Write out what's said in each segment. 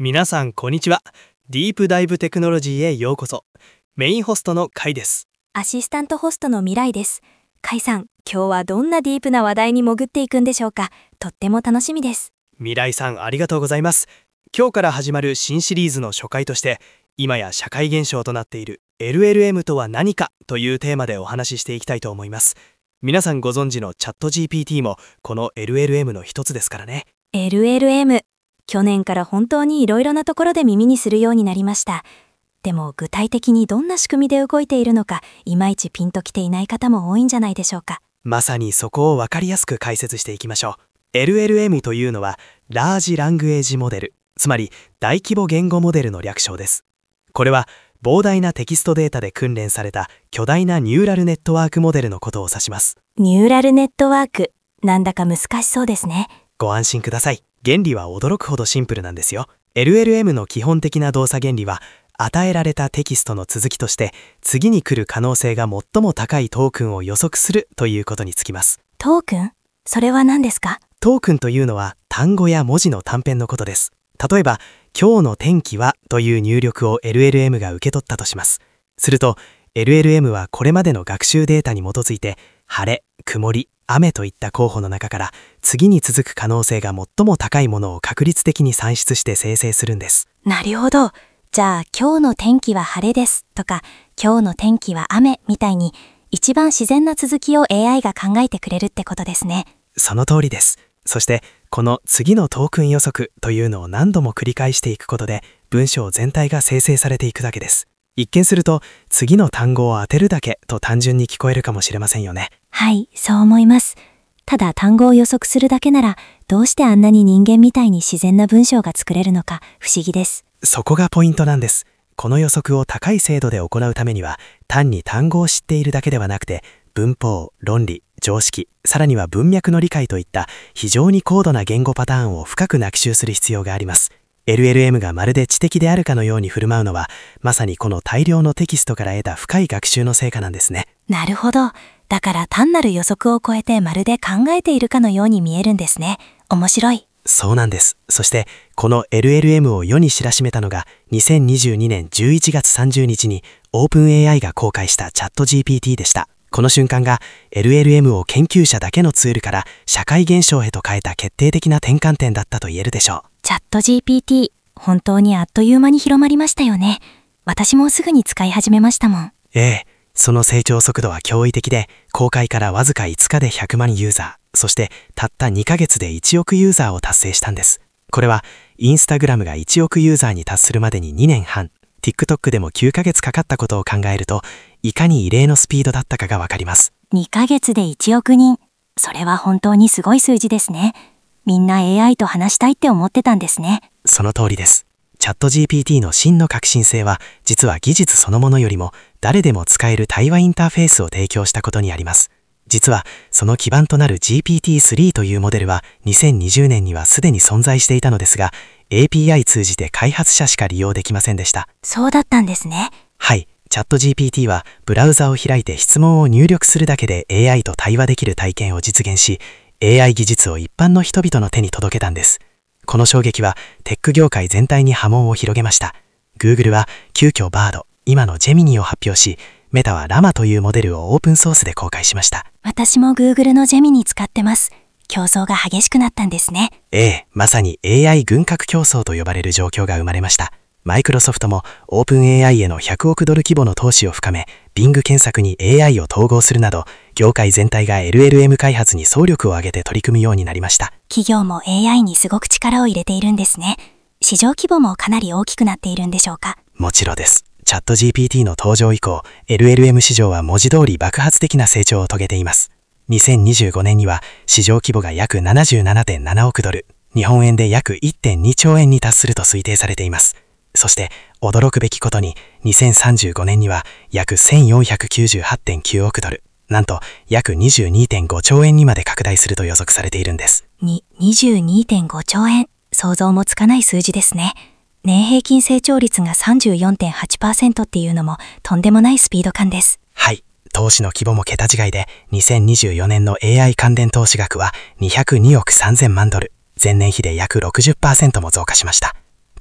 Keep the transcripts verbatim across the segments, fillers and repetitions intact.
皆さんこんにちは。ディープダイブテクノロジーへようこそ。メインホストのカイです。 アシスタントホストの未来です。カイさん、今日はどんなディープな話題に潜っていくんでしょうか。とっても楽しみです。 未来さんありがとうございます。今日から始まる新シリーズの初回として、今や社会現象となっている エルエルエム とは何かというテーマでお話ししていきたいと思います。皆さんご存知のチャット ジーピーティー もこの エルエルエム の一つですからね。 エルエルエム、去年から本当にいろいろなところで耳にするようになりました。でも具体的にどんな仕組みで動いているのか、いまいちピンときていない方も多いんじゃないでしょうか。 まさにそこを分かりやすく解説していきましょう。 エルエルエム というのはラージラングエージモデル、つまり大規模言語モデルの略称です。これは膨大なテキストデータで訓練された巨大なニューラルネットワークモデルのことを指します。 ニューラルネットワーク、なんだか難しそうですね。 ご安心ください。原理は驚くほどシンプルなんですよ。 エルエルエム の基本的な動作原理は、与えられたテキストの続きとして次に来る可能性が最も高いトークンを予測するということにつきます。 トークン？それは何ですか？ トークンというのは単語や文字の短編のことです。例えば今日の天気はという入力を エルエルエム が受け取ったとします。すると エルエルエム はこれまでの学習データに基づいて晴れ、曇り、雨といった候補の中から次に続く可能性が最も高いものを確率的に算出して生成するんです。 なるほど。じゃあ今日の天気は晴れですとか今日の天気は雨みたいに一番自然な続きを エーアイ が考えてくれるってことですね。 その通りです。そしてこの次のトークン予測というのを何度も繰り返していくことで文章全体が生成されていくだけです。一見すると次の単語を当てるだけと単純に聞こえるかもしれませんよね。 はい、そう思います。ただ単語を予測するだけならどうしてあんなに人間みたいに自然な文章が作れるのか不思議です。 そこがポイントなんです。この予測を高い精度で行うためには単に単語を知っているだけではなくて文法、論理、常識、さらには文脈の理解といった非常に高度な言語パターンを深く学習する必要があります。エルエルエム がまるで知的であるかのように振る舞うのはまさにこの大量のテキストから得た深い学習の成果なんですね。 なるほど。だから単なる予測を超えてまるで考えているかのように見えるんですね。面白い。 そうなんです。そしてこの エルエルエム を世に知らしめたのがにせんにじゅうにねんじゅういちがつさんじゅうにちに オープンエーアイ が公開したチャット ジーピーティー でした。この瞬間が エルエルエム を研究者だけのツールから社会現象へと変えた決定的な転換点だったと言えるでしょう。 チャット ジーピーティー、本当にあっという間に広まりましたよね。私もすぐに使い始めましたもん。 ええ、その成長速度は驚異的で、公開からわずかいつかでひゃくまんユーザー、そしてたったにかげつでいちおくユーザーを達成したんです。これはインスタグラムがいちおくユーザーに達するまでににねんはん、TikTok でもきゅうかげつかかったことを考えると、いかに異例のスピードだったかがわかります。 にかげつでいちおくにん。それは本当にすごい数字ですね。みんな エーアイ と話したいって思ってたんですね。 その通りです。チャット ジーピーティー の真の革新性は、実は技術そのものよりも誰でも使える対話インターフェースを提供したことにあります。実はその基盤となる ジーピーティースリー というモデルはにせんにじゅうねんにはすでに存在していたのですが、エーピーアイ 通じて開発者しか利用できませんでした。 そうだったんですね。 はい、チャット ジーピーティー はブラウザを開いて質問を入力するだけで エーアイ と対話できる体験を実現し、エーアイ 技術を一般の人々の手に届けたんです。この衝撃はテック業界全体に波紋を広げました。Google は急遽 Bard、今の Gemini を発表し、メタは ラマ というモデルをオープンソースで公開しました。 私も Google の Gemini 使ってます。競争が激しくなったんですね。 ええ、まさに エーアイ 軍拡競争と呼ばれる状況が生まれました。マイクロソフトもオープン エーアイ へのひゃくおくドル規模の投資を深め、Bing 検索に エーアイ を統合するなど、業界全体が エルエルエム 開発に総力を挙げて取り組むようになりました。 企業も エーアイ にすごく力を入れているんですね。市場規模もかなり大きくなっているんでしょうか？ もちろんです。チャット ジーピーティー の登場以降、エルエルエム 市場は文字通り爆発的な成長を遂げています。にせんにじゅうごねんには市場規模が約 ななじゅうななてんななおくドル、日本円で約 いってんにちょうえんに達すると推定されています。そして驚くべきことににせんさんじゅうごねんには約 せんよんひゃくきゅうじゅうはちてんきゅうおくドル、なんと約 にじゅうにてんごちょうえんにまで拡大すると予測されているんです。 に、にじゅうにてんごちょうえん。想像もつかない数字ですね。年平均成長率が さんじゅうよんてんはちパーセント っていうのもとんでもないスピード感です。 はい。投資の規模も桁違いで、にせんにじゅうよねんの エーアイ 関連投資額はにひゃくにおくさんぜんまんドル、前年比で約 ろくじゅっパーセント も増加しました。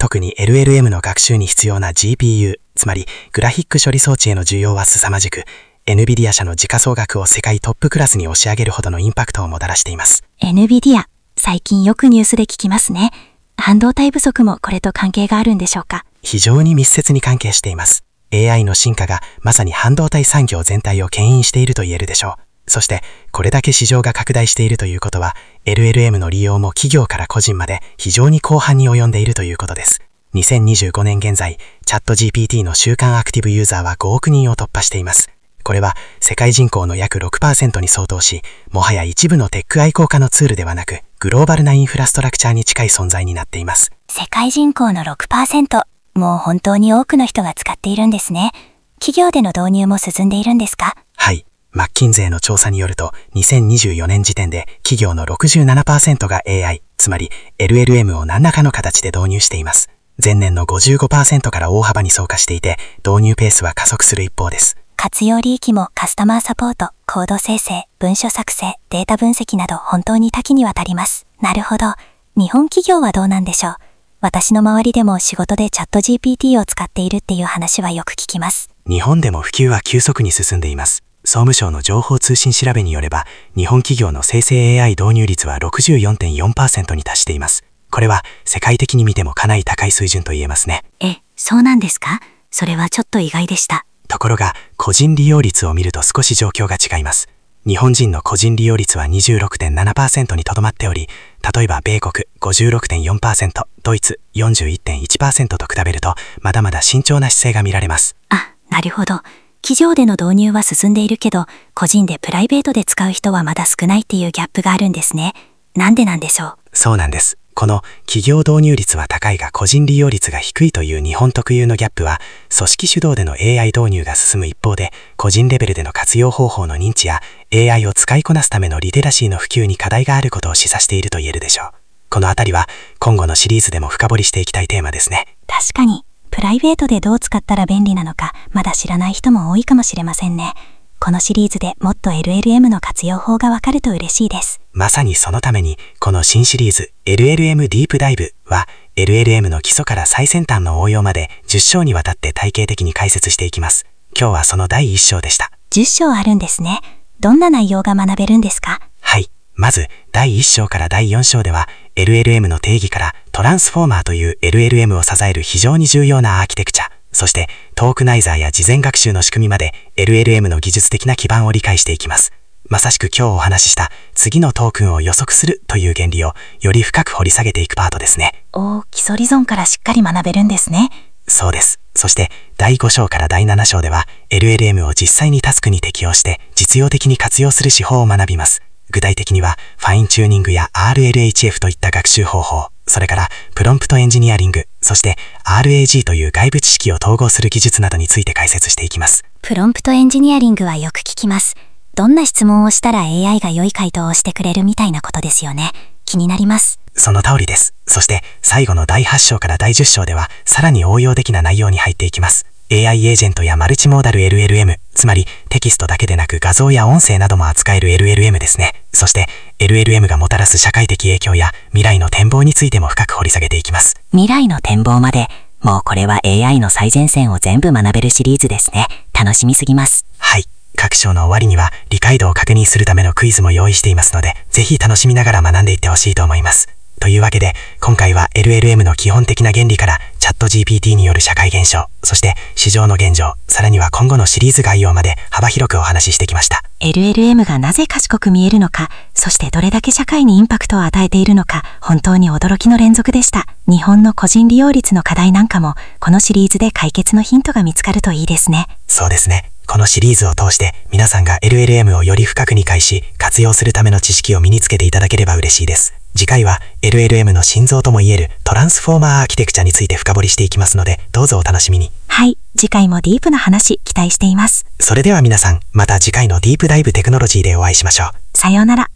特に エルエルエム の学習に必要な ジーピーユー、つまりグラフィック処理装置への需要は凄まじく、エヌビディア 社の時価総額を世界トップクラスに押し上げるほどのインパクトをもたらしています。 エヌビディア、最近よくニュースで聞きますね。半導体不足もこれと関係があるんでしょうか？ 非常に密接に関係しています。エーアイ の進化がまさに半導体産業全体を牽引していると言えるでしょう。そしてこれだけ市場が拡大しているということは エルエルエム の利用も企業から個人まで非常に広範に及んでいるということです。にせんにじゅうごねん現在、チャット ジーピーティー の週間アクティブユーザーはごおくにんを突破しています。これは世界人口の約 ろくパーセント に相当し、もはや一部のテック愛好家のツールではなく、グローバルなインフラストラクチャーに近い存在になっています。 世界人口の ろくパーセント、もう本当に多くの人が使っているんですね。企業での導入も進んでいるんですか？ はい。マッキンゼーの調査によると、にせんにじゅうよねん時点で企業の ろくじゅうななパーセント が エーアイ、つまり エルエルエム を何らかの形で導入しています。前年の ごじゅうごパーセント から大幅に増加していて、導入ペースは加速する一方です。 活用領域もカスタマーサポート、コード生成、文書作成、データ分析など本当に多岐にわたります。なるほど。日本企業はどうなんでしょう。私の周りでも仕事でチャット ジーピーティー を使っているっていう話はよく聞きます。 日本でも普及は急速に進んでいます。総務省の情報通信調べによれば、日本企業の生成 エーアイ 導入率は ろくじゅうよんてんよんパーセント に達しています。これは世界的に見てもかなり高い水準と言えますね。 え、そうなんですか？それはちょっと意外でした。 ところが、個人利用率を見ると少し状況が違います。日本人の個人利用率は にじゅうろくてんななパーセント にとどまっており、例えば米国 ごじゅうろくてんよんパーセント、ドイツ よんじゅういってんいちパーセント と比べると、まだまだ慎重な姿勢が見られます。 あ、なるほど。企業での導入は進んでいるけど、個人でプライベートで使う人はまだ少ないっていうギャップがあるんですね。なんでなんでしょう？ そうなんです。この企業導入率は高いが個人利用率が低いという日本特有のギャップは、組織主導での エーアイ 導入が進む一方で、個人レベルでの活用方法の認知や エーアイ を使いこなすためのリテラシーの普及に課題があることを示唆していると言えるでしょう。このあたりは今後のシリーズでも深掘りしていきたいテーマですね。 確かに、プライベートでどう使ったら便利なのか、まだ知らない人も多いかもしれませんね。このシリーズでもっと エルエルエム の活用法がわかると嬉しいです。 まさにそのために、この新シリーズ エルエルエム ディープダイブは エルエルエム の基礎から最先端の応用までじゅっ章にわたって体系的に解説していきます。今日はそのだいいっ章でした。 じゅっ章あるんですね。どんな内容が学べるんですか？ はい。まずだいいっ章からだいよん章では エルエルエム の定義からトランスフォーマーという エルエルエム を支える非常に重要なアーキテクチャ、そしてトークナイザーや事前学習の仕組みまで エルエルエム の技術的な基盤を理解していきます。まさしく今日お話しした次のトークンを予測するという原理をより深く掘り下げていくパートですね。 おー、基礎理論からしっかり学べるんですね。 そうです。そしてだいご章からだいなな章では エルエルエム を実際にタスクに適用して実用的に活用する手法を学びます。具体的にはファインチューニングや アールエルエイチエフ といった学習方法、それからプロンプトエンジニアリング、そして アールエージー という外部知識を統合する技術などについて解説していきます。 プロンプトエンジニアリングはよく聞きます。どんな質問をしたら エーアイ が良い回答をしてくれるみたいなことですよね。気になります。 その通りです。そして最後のだいはち章からだいじゅっ章ではさらに応用的な内容に入っていきます。エーアイ エージェントやマルチモーダル エルエルエム、つまりテキストだけでなく画像や音声なども扱える エルエルエム ですね。そして エルエルエム がもたらす社会的影響や未来の展望についても深く掘り下げていきます。 未来の展望まで、もうこれは エーアイ の最前線を全部学べるシリーズですね。楽しみすぎます。 はい。各章の終わりには理解度を確認するためのクイズも用意していますので、ぜひ楽しみながら学んでいってほしいと思います。というわけで、今回は エルエルエム の基本的な原理からチャット ジーピーティー による社会現象、そして市場の現状、さらには今後のシリーズ概要まで幅広くお話ししてきました。 エルエルエム がなぜ賢く見えるのか、そしてどれだけ社会にインパクトを与えているのか、本当に驚きの連続でした。日本の個人利用率の課題なんかも、このシリーズで解決のヒントが見つかるといいですね。 そうですね。このシリーズを通して皆さんが エルエルエム をより深く理解し、活用するための知識を身につけていただければ嬉しいです。次回は エルエルエム の心臓とも言えるトランスフォーマーアーキテクチャについて深掘りしていきますので、どうぞお楽しみに。 はい、次回もディープな話期待しています。 それでは皆さん、また次回のディープダイブテクノロジーでお会いしましょう。 さようなら。